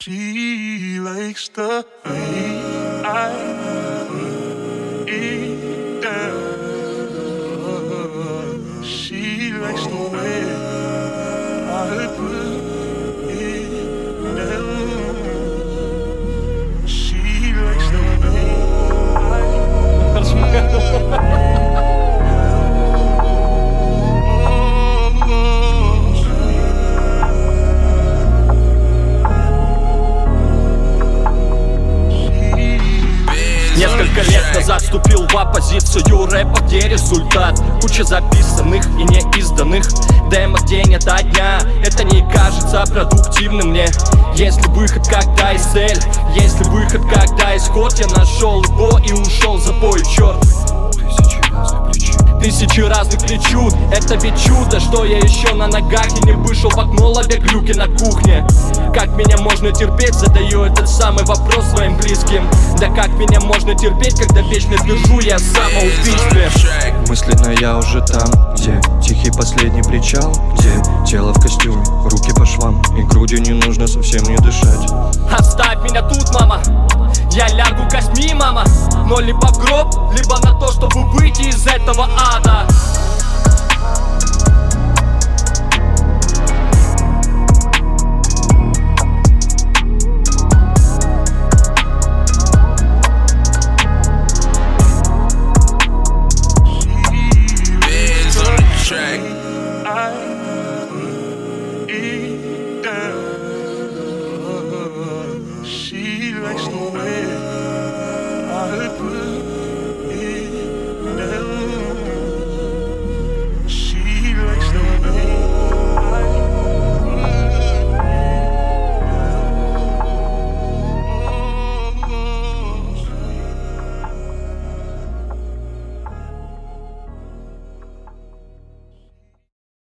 She likes the way I put it down. She likes the way I put it down. She likes the way I put it down. Несколько лет назад вступил в оппозицию рэпа, где результат куча записанных и неизданных демо день ото дня. Это не кажется продуктивным мне. Есть ли выход, когда есть цель? Есть ли выход, когда исход? Я нашел его и ушел за бой, черт. Тысячи разных причуд, это ведь чудо, что я еще на ногах и не вышел в окно, ловя глюки на кухне. Как меня можно терпеть, задаю этот самый вопрос своим близким. Да как меня можно терпеть, когда вечно движу я о самоубийстве? Мысленно я уже там, где тихий последний причал, где тело в костюме, руки по швам, и грудью не нужно совсем не дышать. Оставь меня тут, мама, я лягу косми, мама. Но либо в гроб, либо на то, чтобы выйти из этого ада. She likes the way I put